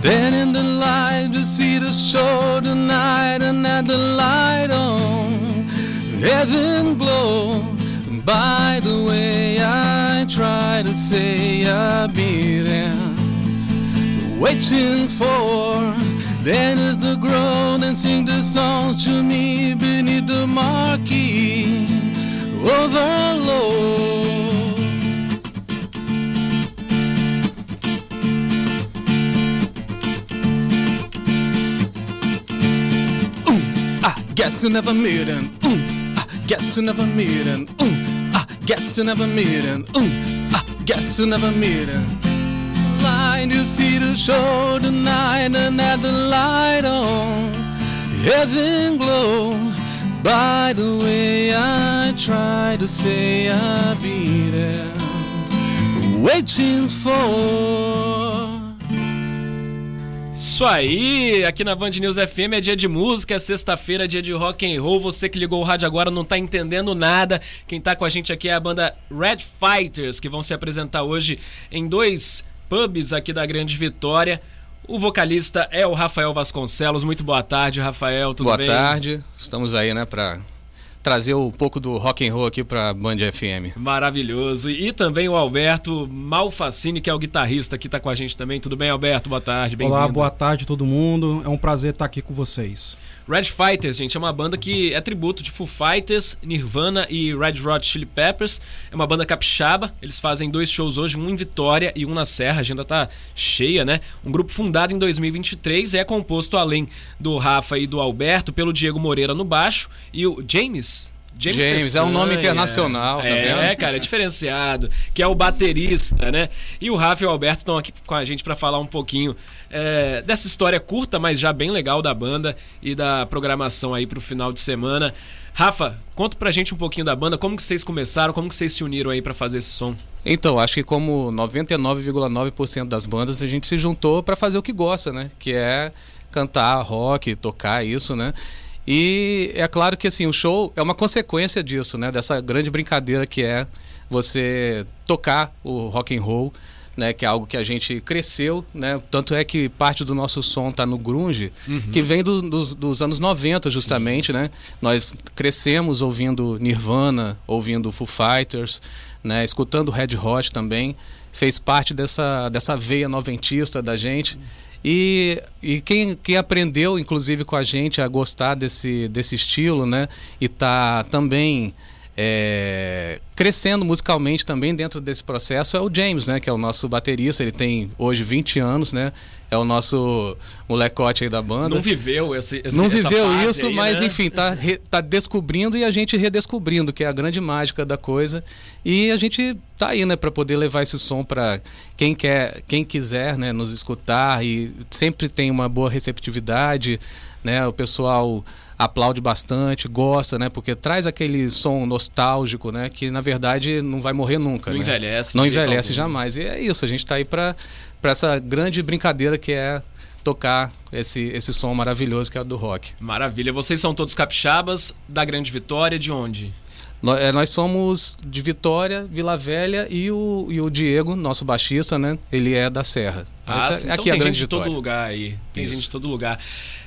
Stand in the light to see the show tonight, and at the light on heaven glow. By the way, I try to say I'll be there, waiting for Dennis to groan and sing the songs to me beneath the marquee overload. Guess you never meet him. I guess you never meet him. I guess you never meet him. I guess you never meet him. Line to see the show tonight, and at the light on heaven glow. By the way, I try to say I'll be there, waiting for. Isso aí, aqui na Band News FM é dia de música, é sexta-feira, é dia de rock and roll. Você que ligou o rádio agora não tá entendendo nada. Quem tá com a gente aqui é a banda Red Fighters, que vão se apresentar hoje em 2 pubs aqui da Grande Vitória. O vocalista é o Rafael Vasconcelos. Muito boa tarde, Rafael, tudo bem? Boa tarde, estamos aí, né, pra trazer um pouco do rock and roll aqui pra Band FM. Maravilhoso. E também o Alberto Malfacini, que é o guitarrista, que tá com a gente também. Tudo bem, Alberto? Boa tarde, bem-vindo. Olá, boa tarde todo mundo. É um prazer estar aqui com vocês. Red Fighters, gente, é uma banda que é tributo de Foo Fighters, Nirvana e Red Hot Chili Peppers. É uma banda capixaba. Eles fazem 2 shows hoje, um em Vitória e um na Serra. A agenda tá cheia, né? Um grupo fundado em 2023 é composto, além do Rafa e do Alberto, pelo Diego Moreira no baixo e o James é um nome internacional, tá vendo? É, cara, é diferenciado, que é o baterista, né? E o Rafa e o Alberto estão aqui com a gente para falar um pouquinho dessa história curta, mas já bem legal da banda e da programação aí pro final de semana. Rafa, conta pra gente um pouquinho da banda, como que vocês começaram, como que vocês se uniram aí para fazer esse som? Então, acho que como 99,9% das bandas, a gente se juntou para fazer o que gosta, né? Que é cantar rock, tocar isso, né? E é claro que assim, o show é uma consequência disso, né? Dessa grande brincadeira que é você tocar o rock and roll, né? Que é algo que a gente cresceu, né? Tanto é que parte do nosso som tá no grunge, que vem dos anos 90 justamente, né? Nós crescemos ouvindo Nirvana, ouvindo Foo Fighters, né? Escutando Red Hot também, fez parte dessa veia noventista da gente. E quem aprendeu, inclusive, com a gente a gostar desse estilo, né? E tá também crescendo musicalmente também dentro desse processo é o James, né? Que é o nosso baterista. Ele tem hoje 20 anos, né? É o nosso molecote aí da banda. Não viveu Não viveu essa fase isso, aí, mas né? enfim, tá descobrindo e a gente redescobrindo, que é a grande mágica da coisa. E a gente tá aí, né, para poder levar esse som para quem quiser, né, nos escutar, e sempre tem uma boa receptividade, né? O pessoal aplaude bastante, gosta, né? Porque traz aquele som nostálgico, né? Que na verdade não vai morrer nunca. Não né? envelhece. Não envelhece jamais. E é isso, a gente tá aí para essa grande brincadeira que é tocar esse som maravilhoso que é o do rock. Maravilha. Vocês são todos capixabas da Grande Vitória, de onde? Nós somos de Vitória, Vila Velha, e o Diego, nosso baixista, né? Ele é da Serra. Então aqui é a tem Grande gente de Vitória. todo lugar aí. Tem Isso. gente de todo lugar.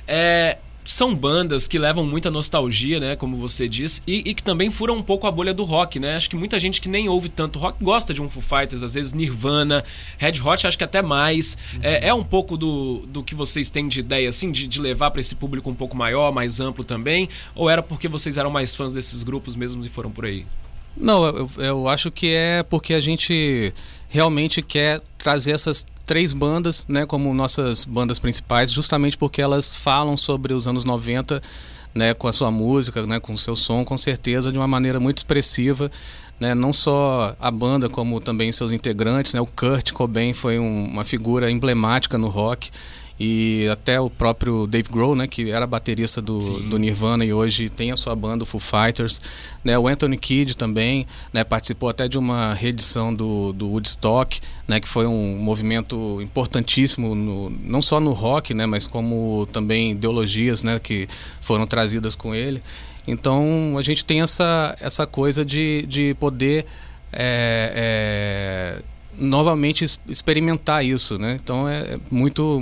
São bandas que levam muita nostalgia, né? Como você disse, e que também furam um pouco a bolha do rock, né? Acho que muita gente que nem ouve tanto rock gosta de um Foo Fighters, às vezes Nirvana, Red Hot, acho que até mais. É um pouco do que vocês têm de ideia, assim, de levar para esse público um pouco maior, mais amplo também? Ou era porque vocês eram mais fãs desses grupos mesmo e foram por aí? Não, eu acho que é porque a gente realmente quer trazer essas 3 bandas, né, como nossas bandas principais, justamente porque elas falam sobre os anos 90, né, com a sua música, né, com o seu som, com certeza, de uma maneira muito expressiva, né, não só a banda, como também seus integrantes, né, o Kurt Cobain foi uma figura emblemática no rock, e até o próprio Dave Grohl, né, que era baterista do Nirvana e hoje tem a sua banda, o Foo Fighters, né, o Anthony Kidd também, né, participou até de uma reedição do Woodstock, né, que foi um movimento importantíssimo, não só no rock, né, mas como também ideologias, né, que foram trazidas com ele. Então a gente tem essa coisa de poder novamente experimentar isso, né? Então é muito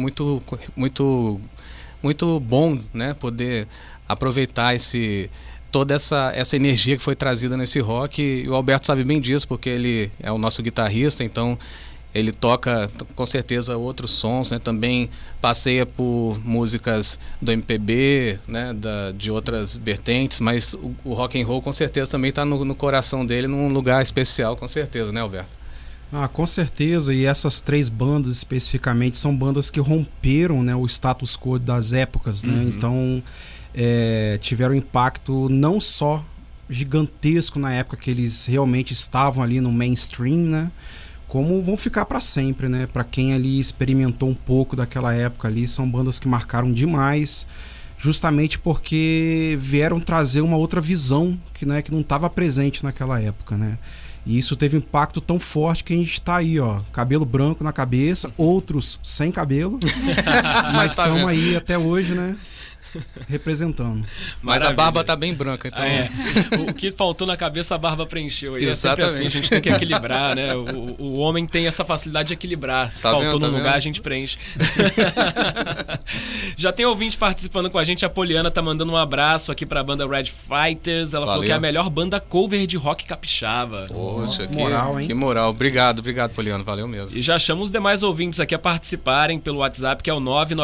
bom, né, poder aproveitar toda essa energia que foi trazida nesse rock, e o Alberto sabe bem disso, porque ele é o nosso guitarrista, então ele toca com certeza outros sons, né? Também passeia por músicas do MPB, né? De outras vertentes, mas o rock and roll com certeza também está no coração dele, num lugar especial, com certeza, né, Alberto? Com certeza, e essas 3 bandas especificamente são bandas que romperam, né, o status quo das épocas, né? Então tiveram impacto não só gigantesco na época que eles realmente estavam ali no mainstream, né, como vão ficar para sempre, né? Para quem ali experimentou um pouco daquela época ali, são bandas que marcaram demais, justamente porque vieram trazer uma outra visão que não estava presente naquela época, né? E isso teve um impacto tão forte que a gente tá aí, ó, cabelo branco na cabeça, outros sem cabelo, mas estamos aí até hoje, né, representando. Mas a barba tá bem branca, então... O que faltou na cabeça, a barba preencheu. Aí exatamente. Assim, a gente tem que equilibrar, né? O homem tem essa facilidade de equilibrar. Se faltou no lugar, a gente preenche. Já tem ouvinte participando com a gente. A Poliana tá mandando um abraço aqui pra banda Red Fighters. Ela falou que é a melhor banda cover de rock capixaba. Poxa, moral, hein? Que moral. Obrigado, Poliana. Valeu mesmo. E já chamo os demais ouvintes aqui a participarem pelo WhatsApp, que é o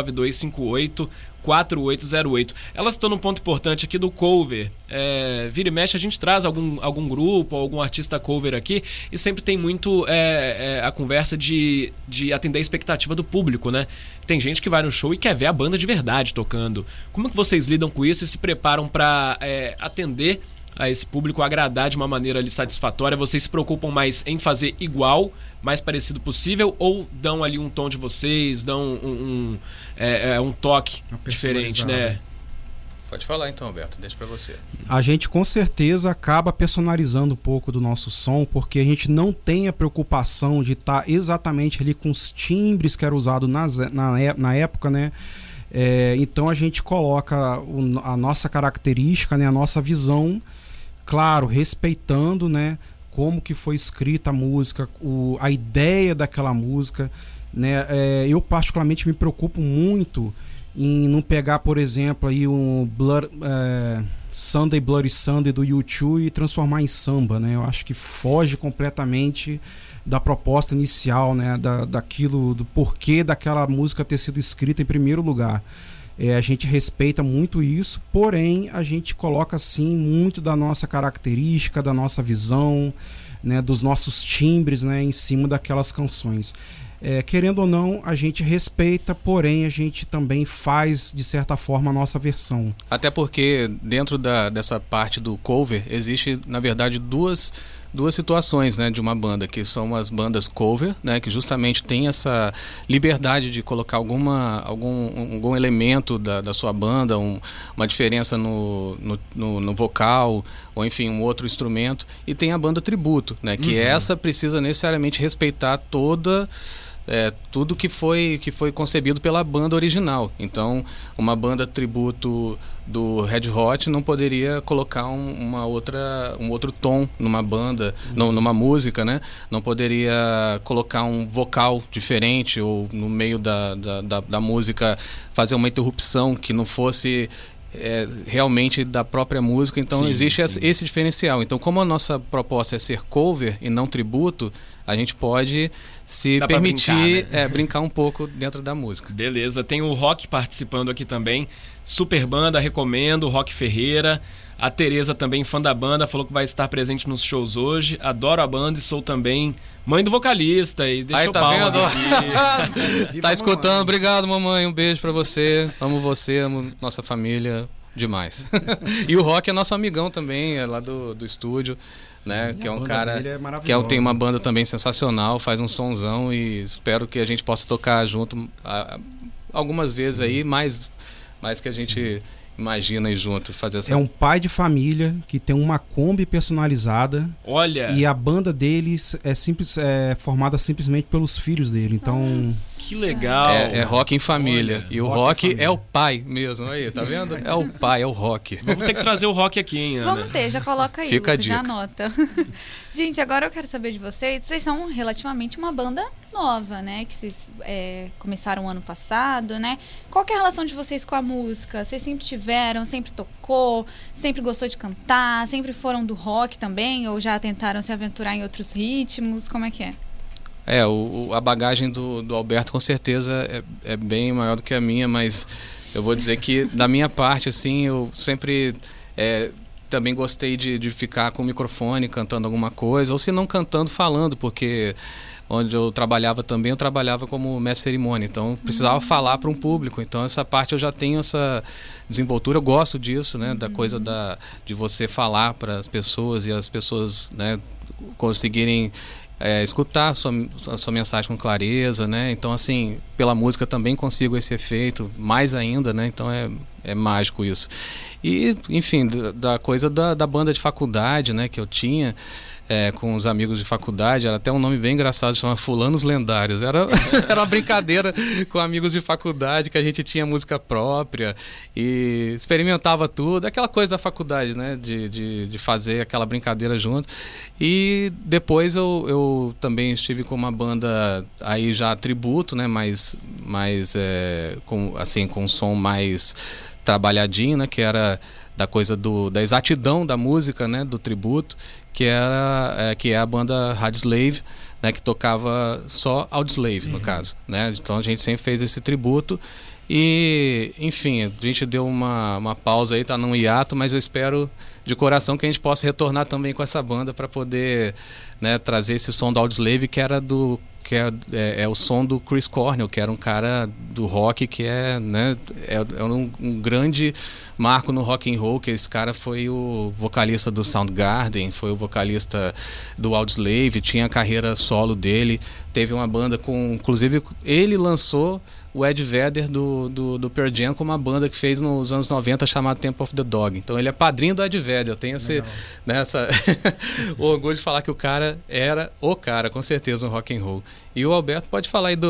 99258-4808. Elas estão num ponto importante aqui do cover. Vira e mexe, a gente traz algum grupo, algum artista cover aqui, e sempre tem muito a conversa de atender a expectativa do público, né? Tem gente que vai no show e quer ver a banda de verdade tocando. Como que vocês lidam com isso e se preparam para atender a esse público, agradar de uma maneira ali satisfatória? Vocês se preocupam mais em fazer igual, mais parecido possível, ou dão ali um tom de vocês, dão um toque diferente, né? Pode falar então, Alberto, deixa pra você. A gente com certeza acaba personalizando um pouco do nosso som, porque a gente não tem a preocupação de estar exatamente ali com os timbres que eram usados na época, né? Então a gente coloca a nossa característica, né? A nossa visão, claro, respeitando, né, como que foi escrita a música, a ideia daquela música, né? Eu particularmente me preocupo muito em não pegar, por exemplo, aí um Sunday Bloody Sunday do U2 e transformar em samba, né? Eu acho que foge completamente da proposta inicial, né? Daquilo, do porquê daquela música ter sido escrita em primeiro lugar. A gente respeita muito isso, porém a gente coloca sim muito da nossa característica, da nossa visão, né, dos nossos timbres, né, em cima daquelas canções. Querendo ou não, a gente respeita, porém a gente também faz, de certa forma, a nossa versão. Até porque dentro dessa parte do cover existe, na verdade, duas situações, né, de uma banda, que são as bandas cover, né, que justamente tem essa liberdade de colocar algum elemento da sua banda, uma diferença no vocal, ou enfim, um outro instrumento, e tem a banda tributo, né, que essa precisa necessariamente respeitar tudo que foi concebido pela banda original. Então, uma banda tributo do Red Hot não poderia colocar um outro tom numa banda, numa música, né? Não poderia colocar um vocal diferente, ou no meio da música fazer uma interrupção que não fosse realmente da própria música. Então sim, existe esse diferencial. Então, como a nossa proposta é ser cover e não tributo, a gente pode se permitir brincar, né? Brincar um pouco dentro da música. Beleza, tem o Rock participando aqui também. Super banda, recomendo, Rock Ferreira. A Tereza também, fã da banda, falou que vai estar presente nos shows hoje. Adoro a banda e sou também mãe do vocalista. E deixa tá vendo? Tá escutando? Obrigado, mamãe. Um beijo pra você. Amo você, amo nossa família demais. E o Rock é nosso amigão também, lá do estúdio, né? Que é um cara que tem uma banda também sensacional, faz um sonzão, e espero que a gente possa tocar junto algumas vezes aí, mais que a gente imagina aí junto, fazer essa... É um pai de família que tem uma Kombi personalizada. Olha! E a banda deles é formada simplesmente pelos filhos dele. Então, Que legal. É rock em família. Olha, e o rock é o pai mesmo. Aí, tá vendo? É o pai, é o rock. Vamos ter que trazer o rock aqui, hein, Ana? Vamos ter, já coloca aí, Fica a Lucas, já dica. anota. Gente, agora eu quero saber de vocês. Vocês são relativamente uma banda nova, né? Que vocês começaram ano passado, né? Qual que é a relação de vocês com a música? Vocês sempre tiveram, sempre tocou, sempre gostou de cantar, sempre foram do rock também? Ou já tentaram se aventurar em outros ritmos? Como é que é? A bagagem do Alberto com certeza é bem maior do que a minha, mas eu vou dizer que da minha parte, assim, eu sempre também gostei de ficar com o microfone cantando alguma coisa, ou se não cantando, falando, porque onde eu trabalhava também, eu trabalhava como mestre de cerimônia, então precisava falar para um público, então essa parte eu já tenho essa desenvoltura, eu gosto disso, né, da coisa de você falar para as pessoas e as pessoas, né, conseguirem escutar a sua mensagem com clareza, né? Então, assim, pela música também consigo esse efeito, mais ainda, né? Então é mágico isso. E, enfim, da coisa da banda de faculdade, né? Que eu tinha com os amigos de faculdade, era até um nome bem engraçado, chama Fulanos Lendários. Era uma brincadeira com amigos de faculdade, que a gente tinha música própria e experimentava tudo, aquela coisa da faculdade, né? De fazer aquela brincadeira junto. E depois eu também estive com uma banda aí já tributo, né? Mas com um som mais trabalhadinho, né? Que era da coisa da exatidão da música, né? Do tributo, que é a banda Audioslave, né? Que tocava só Audioslave, no caso, né? Então a gente sempre fez esse tributo e, enfim, a gente deu uma pausa aí, tá num hiato, mas eu espero de coração que a gente possa retornar também com essa banda para poder, né, trazer esse som do Audioslave, que é o som do Chris Cornell, que era um cara do rock que né, é um grande marco no rock and roll, que esse cara foi o vocalista do Soundgarden, foi o vocalista do Audioslave, tinha a carreira solo dele, teve uma banda inclusive ele lançou o Ed Vedder do Pearl Jam com uma banda que fez nos anos 90 chamada Temple of the Dog. Então ele é padrinho do Ed Vedder. Eu tenho o orgulho de falar que o cara era o cara, com certeza, no rock and roll. E o Alberto pode falar aí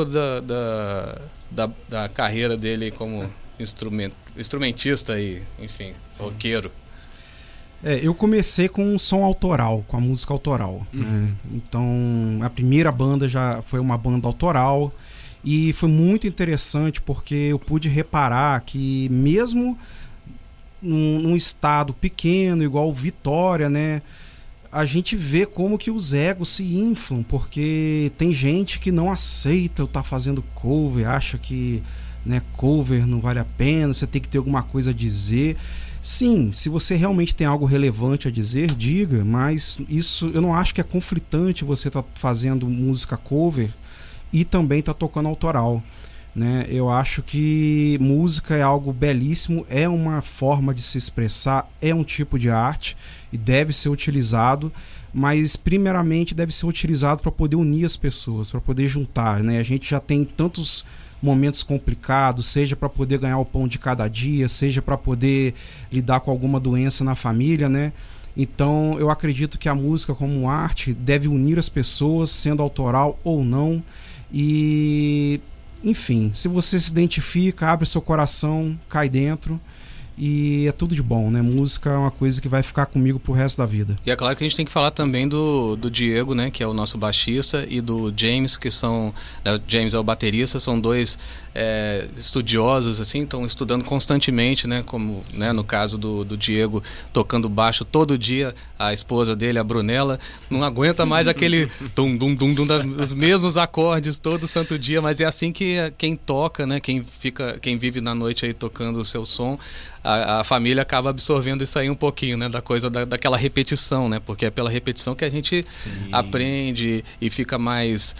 da carreira dele como instrumentista e, enfim, roqueiro. Eu comecei com um som autoral, com a música autoral. Né? Então, a primeira banda já foi uma banda autoral. E foi muito interessante porque eu pude reparar que mesmo num estado pequeno, igual Vitória, né, a gente vê como que os egos se inflam, porque tem gente que não aceita eu estar fazendo cover, acha que, né, cover não vale a pena, você tem que ter alguma coisa a dizer. Sim, se você realmente tem algo relevante a dizer, diga, mas isso eu não acho que é conflitante você estar fazendo música cover e também tá tocando autoral, né? Eu acho que música é algo belíssimo, é uma forma de se expressar, é um tipo de arte e deve ser utilizado, mas primeiramente deve ser utilizado para poder unir as pessoas, para poder juntar, né? A gente já tem tantos momentos complicados, seja para poder ganhar o pão de cada dia, seja para poder lidar com alguma doença na família, né? Então eu acredito que a música como arte deve unir as pessoas, sendo autoral ou não. E, enfim, se você se identifica, abre seu coração, cai dentro e é tudo de bom, né? Música é uma coisa que vai ficar comigo pro resto da vida. E é claro que a gente tem que falar também do Diego, né? Que é o nosso baixista, e do James, que são... James é o baterista, são dois estudiosos, assim, estão estudando constantemente, né? Como, né, no caso do Diego, tocando baixo todo dia, a esposa dele, a Brunella, não aguenta mais aquele dum-dum-dum dos mesmos acordes todo santo dia, mas é assim que quem toca, né? Quem vive na noite aí tocando o seu som, a família acaba absorvendo isso aí um pouquinho, né? Da coisa daquela repetição, né? Porque é pela repetição que a gente aprende e fica mais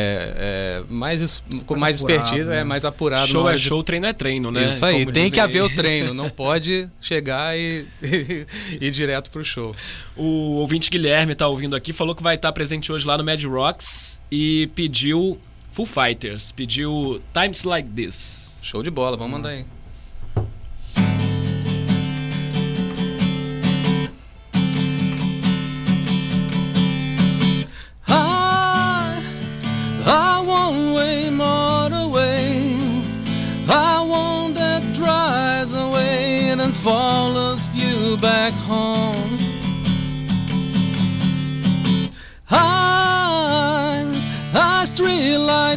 expertise, mais apurado. Show é show, treino é treino, né? Isso aí, como tem que haver aí. o treino, não pode chegar e ir direto pro show. O ouvinte Guilherme tá ouvindo aqui, falou que vai estar presente hoje lá no Mad Rocks e pediu Foo Fighters, pediu Times Like This. Show de bola, vamos mandar aí. I want way more to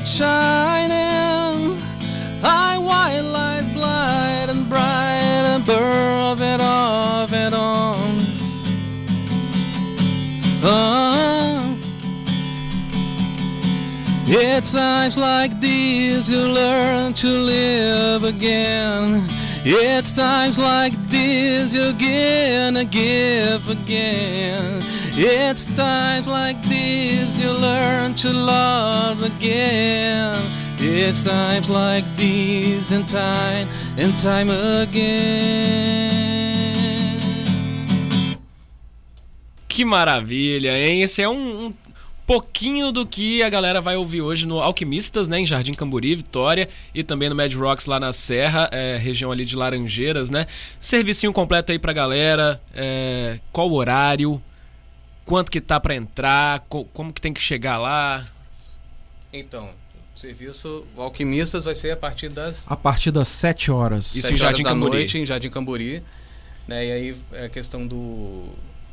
light shining, high white light bright and bright and burn it off and on. It's times like these you learn to live again. It's times like this you're gonna give again. It's times like this you learn to love again. It's times like these and time again. Que maravilha, hein? Esse é um pouquinho do que a galera vai ouvir hoje no Alquimistas, né, em Jardim Camburi, Vitória, e também no Mad Rocks lá na Serra, região ali de Laranjeiras, né? Servicinho completo aí pra galera, qual o horário, quanto que tá pra entrar, como que tem que chegar lá? Então, o serviço o Alquimistas vai ser a partir das 7 horas. Isso em Jardim Camburi. Noite, em Jardim Camburi, né? E aí é a questão do...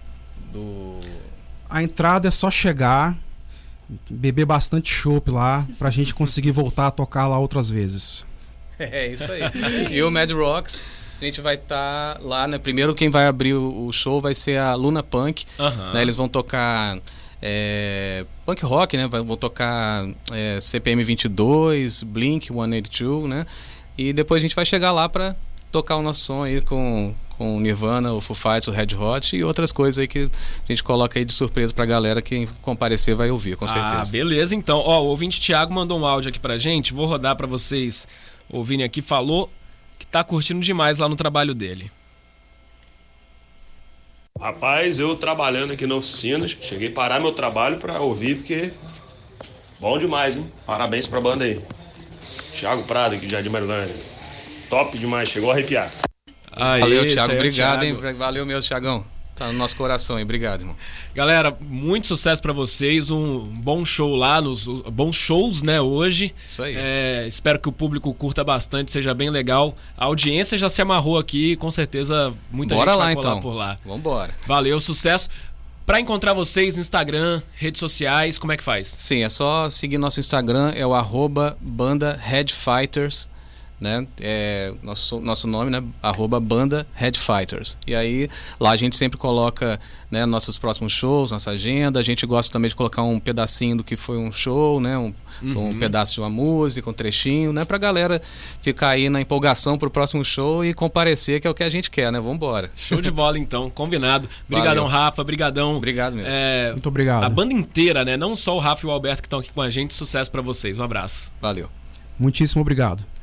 A entrada é só chegar, beber bastante chopp lá, pra gente conseguir voltar a tocar lá outras vezes. É isso aí. E o Mad Rocks, a gente vai estar lá, né? Primeiro quem vai abrir o show vai ser a Luna Punk. Né? Eles vão tocar punk rock, né? Vão tocar CPM 22, Blink 182, né? E depois a gente vai chegar lá pra tocar o nosso som aí com o Nirvana, o Foo Fighters, o Red Hot e outras coisas aí que a gente coloca aí de surpresa pra galera. Quem comparecer vai ouvir, com certeza. Ah, beleza, então. Ó, o ouvinte Thiago mandou um áudio aqui pra gente, vou rodar pra vocês ouvirem aqui, falou que tá curtindo demais lá no trabalho dele. Rapaz, eu trabalhando aqui na oficina, cheguei a parar meu trabalho pra ouvir, porque bom demais, hein? Parabéns pra banda aí. Thiago Prado aqui de Jardim Marilândia. Top demais, chegou a arrepiar. Aí, valeu, Thiago, Thiago. obrigado, hein? Valeu, meu Thiagão. Tá no nosso coração, hein? Obrigado, irmão. Galera, muito sucesso pra vocês, um bom show lá, bons shows, né, hoje. Isso aí. Espero que o público curta bastante, seja bem legal. A audiência já se amarrou aqui, com certeza muita Bora gente lá, vai colar então. por lá. Vambora. Valeu, sucesso. Pra encontrar vocês, Instagram, redes sociais, como é que faz? Sim, é só seguir nosso Instagram, é o @banda Headfighters, né? É nosso nome, né? @banda Headfighters. E aí lá a gente sempre coloca, né, nossos próximos shows, nossa agenda. A gente gosta também de colocar um pedacinho do que foi um show, né? Um pedaço de uma música, um trechinho, né? Pra galera ficar aí na empolgação pro próximo show e comparecer, que é o que a gente quer, né? Vambora. Show de bola, então, combinado. Brigadão, Rafa, brigadão. Obrigado mesmo. Muito obrigado. A banda inteira, né? Não só o Rafa e o Alberto que estão aqui com a gente. Sucesso pra vocês, um abraço. Valeu. Muitíssimo obrigado.